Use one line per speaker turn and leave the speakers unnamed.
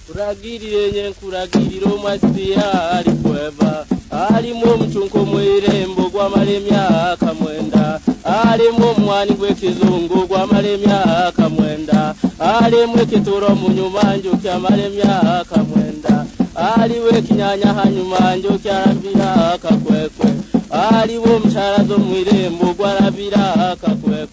kuragirire nyenkuragirire omwasiya alikweva alimo mchunko mwirembo gwa malemyaka mwenda alimo mwani gwekizungu gwa malemyaka mwenda alimo kituro munyumanjo kya malemyaka mwenda aliwe kinyanya hanyumanjo kya rabira kakwekwe aliwo mcharazo mwirembo gwa rabira kakwekwe